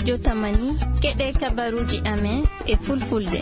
radio tamani kede kabaruji amen e fulfulde.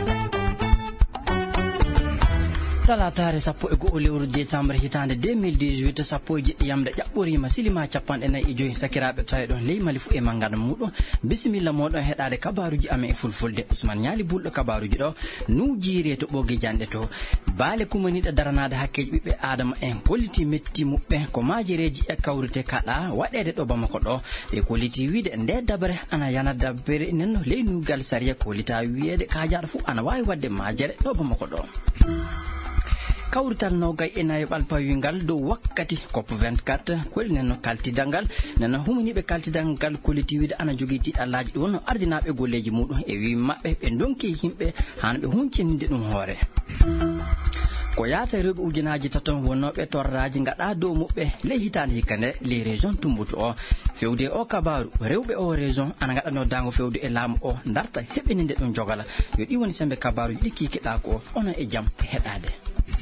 Talatare sappo e go'o lewru décembre hitande 2018 sappo e yamde jaɓɓorima silima capanɗe nayi e joyi sakiraɓe tawi ɗon ley mali fu e mangana muɗum bisimilla moɗon heɗade kabaruji amen e fulfulde Ousmane Ñali bulɗo kabaruji ɗo nujire to ɓogue janɗe to baale kumaniɗo daranade hakkeji ɓiɓɓe adama en kolliti metti muɓɓe ko majereji e kawrite kaɗa waɗede ɗo Bamako ɗo ɓe kolliti wiide nde dabre ana yana dabbere nenno ley nugal sariya kollita wiyede kajaɗo fu ana wawi wadde majere ɗo Bamako ɗo kawrital nogay e nayo ɓalpawingal dow wakkati COP 24 koli nenno kaltidangal nenno humaniɓe kaltidangal kolliti wiide ana jogui tiɗallaji ɗum no ardinaɓe golleji muɗum e wi mabɓe ɓe donki yimɓe hano ɓe huncininde ɗum hoore ko yaata rewɓe ujunaji taton wonnoɓe torraji gaɗa dow muɓɓe ley hitande hikka nde les région tumbutu o fewde o kabaru rewɓe o région ana gaɗano dango fewde e laamu o darta heɓininde ɗum jogala yo ɗi woni sembe kabaruji ɗi kikeɗa ko onon e jaam heɗade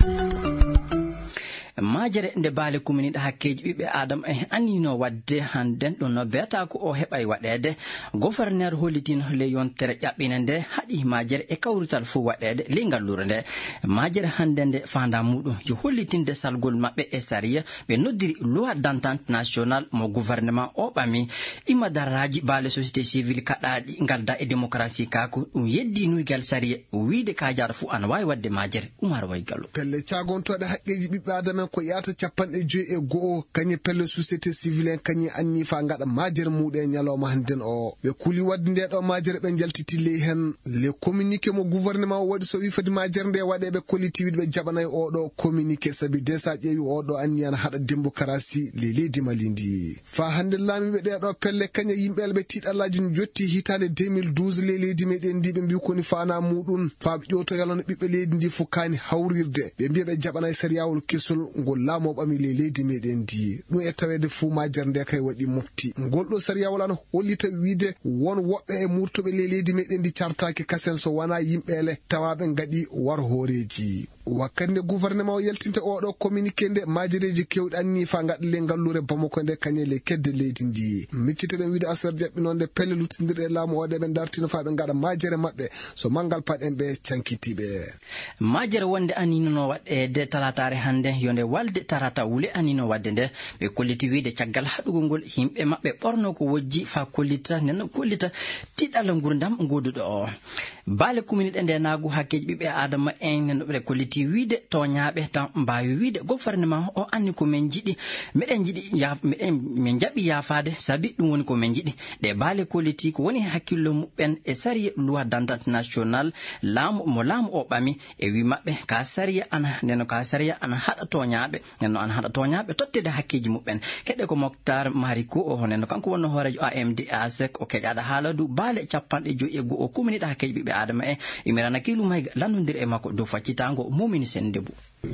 majere nde baale kuminiɗo hakkeji ɓiɓɓe adama en annino wadde hannden ɗum no beta ko o heɓay waɗede gouverneur hollitino ley yontere ƴaɓɓine nde haɗi majere e kawrital fo waɗede ley ngallure nde majere hande nde fanda muɗum yo hollitinde salgol mabɓe e sariya ɓe noddiri loi d'entente nationale mo gouvernement o ɓami imma darraji baale société civile kaɗaɗi galda e démocratie kako ɗum yeddi nuygal sariya wiide kajaɗo fo ana wawi wadde majere Oumar Way Gallo pelle cagontoɗe haqqeji ɓiɓɓe adama ko yata capanɗe joyi e go'o kañe pelle société civile en kañi anni fa gaɗa majere muɗe ñalawma hannden o ɓe kuli wadde nde ɗo majere ɓe jaltiti ley hen le communiqué mo gouvernement o waɗi so wi fati majere nde waɗe ɓe kolliti wiide ɓe jaɓanayi oɗo communiqué saabi de sa ƴeewi oɗo anni ana haɗa démocratie le leydi Mali ndi fa hande laamiɓe ɗeɗo pelle kañe yimɓeɓe ɓe tiɗallaji jotti hitande 2012 le leydi meɗen ndi ɓe mbi koni fana muɗum fa ɓe ƴewtoyalono ɓiɓɓe leydi ndi fukani hawrirde ɓe mbiya ɓe jaɓanayi sariyawol kesol ngol laamo ɓami le leydi meɗen ndi ɗum e tawede fuu majere nde kay waɗi mofti ngol ɗo sariyawol ana hollita wiide won woɓɓe e murtoɓe le leydi meɗen ndi cartaki kasen so wona yimɓele tawaɓe gaɗi war hooreji wakkati nde gouvernement o yaltinta oɗo communiqué nde majereji kewɗi anni fa gaɗa le ngallure Bamako nde kañele kedde leydi ndi micciteɗen wiide asfere jaɓɓinonde pelle luttidirɗe e laamu oɗe ɓe dartino fa ɓe gaɗa majere mabɓe so manggal paɗen ɓe cankitiɓe majere wonde aninono waɗede talatare hande yonde walde tarata wule anino wadde nde ɓe kolliti wiide caggal haɗugol ngol yimɓe mabɓe ɓorno ko wojji fa kollita nenno kollita tiɗalla gurdam goduɗo o baale kuminiɗe nde naagu hakkeji ɓiɓɓe adama en nenno ɓe kolliti wiide toñaɓe tan mbawi wiide gouvernement o anni ko men jiɗi meɗen min jaɓi yafade saabi ɗum woni ko men jiɗi ɗe baale kolliti ko woni hakkillo muɓɓen e sariya loi d'entente nationale laamu o ɓami e wi mabɓe ka sariya ana haɗa toñaɓe nenno ana haɗa toñaɓe tottede hakkeji muɓɓen keɗe ko Moctar Mariko o nenno kanko wonno hoorejo AMD ASEC o keƴaɗa haaladu baale capanɗe joyi e go'o kuminiɗo hakkeji ɓiɓɓe adama en imirana kilu mayga landodiri e makko dow faccitango mumini sen debu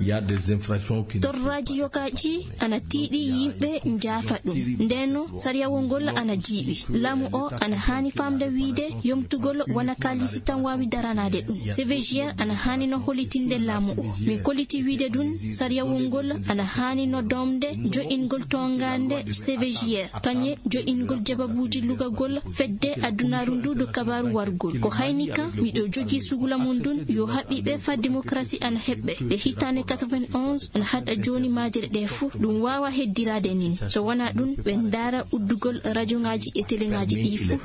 torraji yokaji ana tiiɗi yimɓe jaafa ɗum ndenno sariyawol ngol ana jiiɓi laamu o ana hani famde wiide yomtugol wona kalisi tan wawi daranade ɗum CVJR ana hani no hollitinde laamu o min kolliti wiide ɗum sariyawol ngol ana hani no domde jo'ingol tongande CVJR tañe jo'ingol jababuji lugagol fedde adunaru ndu do kabaru wargol ko hayni ka miɗo jogi sugula mum ɗum yo haɓiɓe fa démocratie ana heɓɓe de hitande 91 on haɗa joni majere ɗe fuu ɗum wawa heddirade nin so wona ɗum ɓe ndara uddugol radio ngaji e télé ngaji ɗi fuu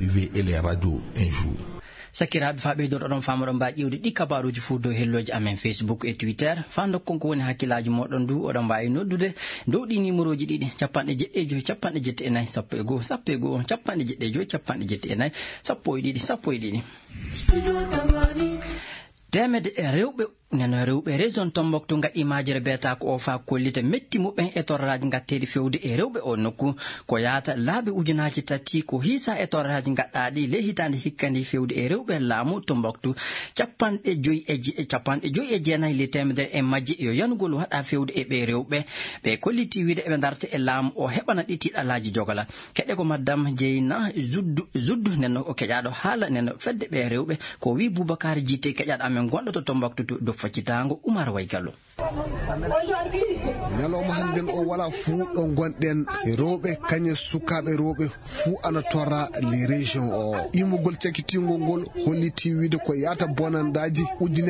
sakiraɓe fa ɓeydoɗo ɗon famaɗon mba ƴewde ɗi kabaruji fuu dow helloji amen Facebook e Twitter fa dokkon ko woni hakkillaji moɗon du oɗon mbawi noddude dow ɗi numéroji ɗiɗi 1.7 capanɗe jetti e nayyi 1 1 1 capanɗe jeɗɗi e joyi capanɗe jetti e nayyi 1 1 temede rewɓe neno rewɓe région Tombouctou gaɗi majere beta ko o fa kollita metti muɓɓen e torraji gatteɗi fewde e rewɓe o nokku ko yaata laabi ujunaji tati ko hiisa e torraji gaɗɗaɗi le hitande hikkandi fewde e rewɓe laamu Tombouctou capanɗe joyi e jeenayi le temedere e majji yo yanugol waɗa fewde e ɓe rewɓe ɓe kolliti wiide eɓe darta e laamu o heɓana ɗi tiɗallaji jogala keɗe ko madame Dieyna Zuddu nenno o keƴaɗo haala nenno fedde ɓe rewɓe ko wi Boubacar Jité keƴaɗo amen gonɗo to Tombouctou do faccitango Oumar Way Gallo ñalawma hannden o wala fuu ɗo gonɗen rewɓe kañe sukaɓe rewɓe fuu ana tora les régions o immugol cakkitingol ngol holliti wiide ko yata bonandaji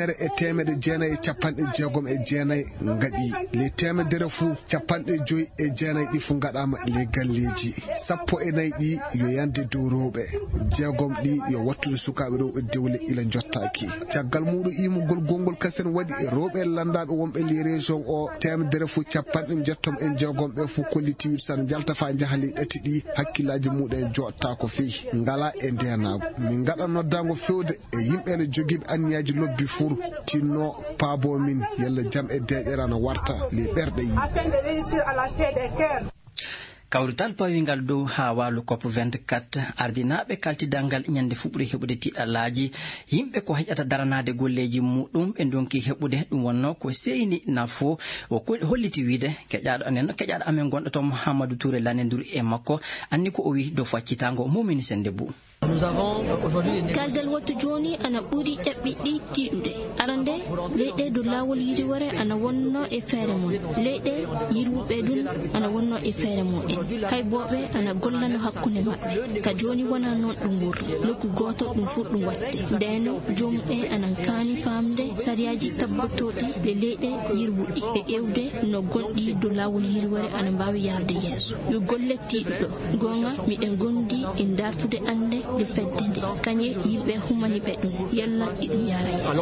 1969 ngaɗi les temedere fuu 59 ɗi fuu gaɗama les galleji 14 ɗi yo yande dow rewɓe 6 ɗi yo wattude sukaɓe rewɓe dewle ila jottaki caggal muɗum immugol gongol kasen waɗi e rewɓe landaɓe wonɓe les régions o temedere fuu 56 ɓe fuu kolliti wiide sana jalta fa jahali ɗati ɗi hakkillaji muɗum jotta ko fi ngala e ndenago min gaɗa noddago fewde e yimɓe ne jogiiɓe anniyaji lobbi furu tinno paabo min yalla jam e deƴera no warta li ɓerɗe yimɓe. kawrital pawingal dow ha walu COP 24 ardinaɓe kaltidal ngal ñande fuɓɓude heɓude tiɗallaji yimɓe ko heƴata daranade golleji muɗum ɓe donki heɓude ɗum wonno ko seyni nafo o holliti wiide keƴaɗo amen gonɗo to Mouhamadou Touré Lanendour e makko anni ko o wi dow faccitango momini sen debbo. kaldal wattu joni ana ɓuri ƴaɓɓiɗɗi tiɗude arande leyɗe dow lawol yiriwore ana wonno e feere mon leyɗe yirwuɓe ɗum ana wonno e feere muɗen hayboɓe ana gollano hakkunde maɓɓe ka joni wona noon ɗum wuro nokku goto ɗum fuɗɗum watte ndeno jomuɓe anan kaani famde sariyaji tabbotoɗi le leyɗe yirwuɗi e ƴewde no gonɗi dow lawol yiriwore ana mbawi yarde yeeso yo golle tiɗuɗo gonga miɗen gondi e dartude ande de fedde nde kañe yimɓe humani ɓe ɗum yalla iɗum yara yeeso.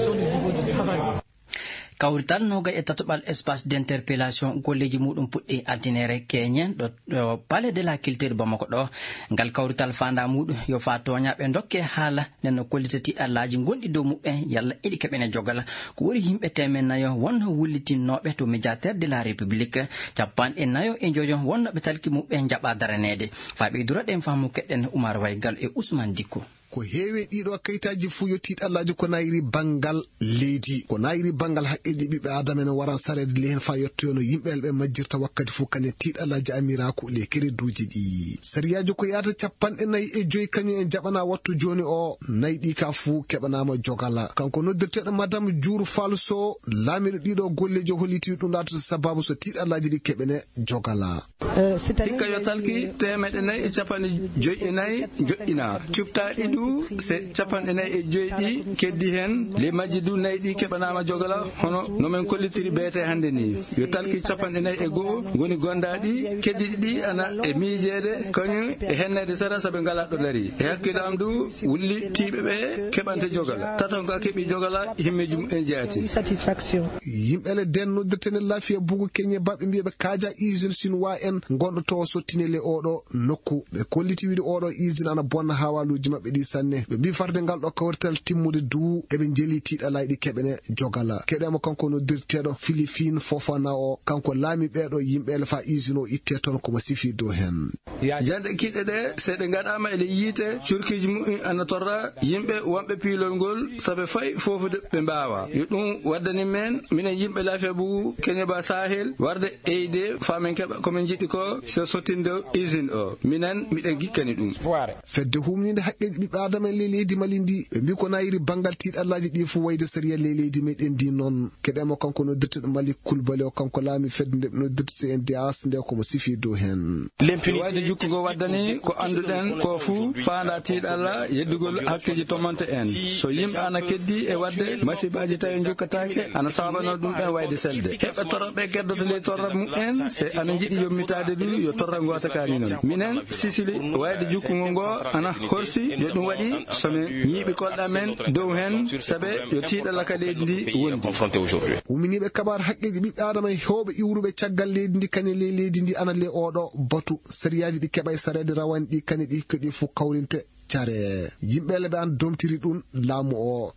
kawrital noga e tatoɓal espace d'interpellation golleji muɗum puɗɗi altinere keñe ɗo palais de la culture Bamako ɗo ngal kawrital fanda muɗum yo fa toñaɓe dokke haala nenno kollita tiɗallaji gonɗi dow muɓɓe yalla iɗi keɓene jogala ko woni yimɓe 4 wonno wullitinoɓe to médiateur de la république 4 e jojo wonnoɓe talki muɓɓe jaɓa daranede faaɓi duraɗen famu keɗɗen Oumar Waygal e Ousmane Dikko. ko heewe ɗiɗo kayitaji fuu yo tiɗallaji ko nayiri bangal leydi ko nayiri bangal haqqeji ɓiɓɓe adama ene waran sarede lehen fa yettoyono yimɓeɓe ɓe majjirta wakkati fuu kañum tiɗallaji amiraku le kereduji ɗi sariyaji ko yata 45 kañum en jaɓana wattu joni o nayi ɗi ka fuu keɓanama jogala kanko noddirteɗo madame Diour Falso laamiɗo ɗiɗo golleji holliti ɗum ɗato sababu so tiɗallaji ɗi keɓene jogala hikka yo talki 454 joƴƴina cuptaɗi ɗu se 4 ɗi keddi hen le majjidu nayi ɗi keɓanama jogala hono nomen kollitiri beete hande ni yo talki 41 goni gondaɗi keddiɗi ɗi ana e miijede kañum e hennede sara saɓe ngala ɗo dari e hakkilam du wulli tiɓe ɓe keɓante jogala taton ka keeɓi jogala himmeji mum en jaati yimɓele den noddirtene laafiya bugu keñe baɓe mbiyaɓe kaaja usine chinois en gonɗo to sottinele oɗo nokku ɓe kolliti wiide oɗo usine ana bonna hawaluji mabɓe ɗi sanne ɓe mbi farde ngal ɗo kawrital timmude du eɓe jeeli tiɗallaji ɗi keɓene jogala keɗema kanko noddirteɗo Philippine Fofana o kanko laami ɓeɗo yimɓele fa usine o itte toon komo sifi dow hen jande kiɗɗe ɗe seɗe gaɗama ele yiite curkiji mum ana torra yimɓe wonɓe piilol ngol saaɓe fayi fofude ɓe mbawa yo ɗum waddani men minen yimɓe laafiya bugu Keñeba Sahel warde eyde famen keɓa komin jiɗɗi ko so sottinde usine o minen miɗen gikkani ɗum fedde humnide haqqeji ɓiɓɓe adama e leydi Mali ndi ɓe mbi ko nayiri bangal tiɗallaji ɗi fuu wayde sariya leydi meɗen ndi noon keɗema kanko noddirteɗo Malick Coulibaly o kanko laami fedde nde ɓe noddirta CNDH nde komo sifi dow hen wayde jukkugo waddani ko anduɗen ko fuu fanda tiɗalla yeddugol hakkeji tomante en so yimɓe ana keddi e wadde masibaji tawi jokkatake ana sabano ɗum ɗen wayde selde heɓɓe torraɓe keddoto ley torrab mum en se ana jiiɗi yommitade du yo torrab gota kani noon minen Sicily wayde jukkugo ngo ana horsi yo ɗum waɗi somin ñiiɓi kolɗa men dow hen saabe yo tiɗalla ka leydi ndi wondi uminiɓe kabar haqqeji ɓiɓɓe adama hewɓe iwruɓe caggal leydi ndi kañe leydi ndi ana le oɗo batu sariyaji ɗi keɓa e sarede rawani ɗi kañe ɗi keɗi fuu kawrinte care yimɓele ɓe an domtiri ɗum laamu o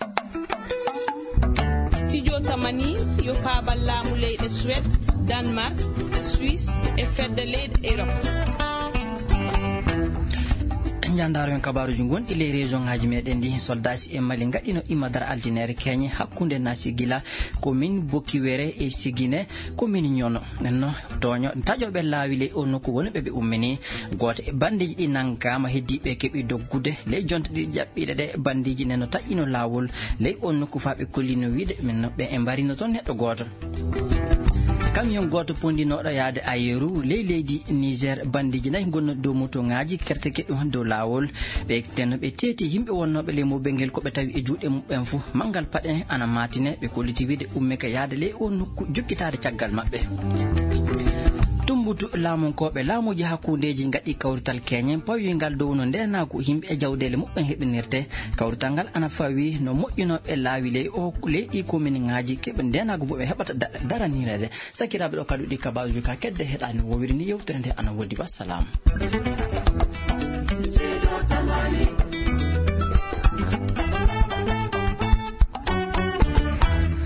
studio tamani yo paabal laamu leyɗe Suède Danemark Suisse e fedde leyɗe Europe jandaro en kabaruji gonɗi ley région ngaji meɗen ndi soldats e mali gaɗino imadara aldinaire keñe hakkunde na sigila commune Bokiwere e sigine commune ñono nenno toño taƴoɓe laawi ley o nokku woni ɓeɓe ummini goto e bandiji ɗi nankama heddiɓe keeɓi doggude ley jonte ɗi jaɓɓiɗe ɗe bandiji nenno taƴino lawol ley o nokku fa ɓe kollino wiide minno ɓe e mbarino toon neɗɗo goto camion goto pondinoɗo yaade ayeru ley leydi Niger bandiji nayi gonno dow moto ngaji kerteke ɗum dow lawol ɓe tenno ɓe teeti yimɓe wonnoɓe ley moɓelngel koɓe tawi e juuɗe muɓɓen fo mangal paɗe ana matine ɓe kolliti wiide umme ka yaade ley o nokku jokkitade caggal maɓɓe tumbutu laamonkoɓe laamuji hakkundeji gaɗi kawrital keñe pawingal dow no ndenago yimɓe e jawdele muɓɓen heɓinirte kawrital ngal ana fawi no moƴƴinoɓe laawi ley o leyɗi commune ngaji keɓe ndenago moɓe heɓata daranirede sakiraɓe ɗo kaɗuɗi kabajuji ka kedde heɗani wowiri ni yewtere nde ana wodi wassalamu.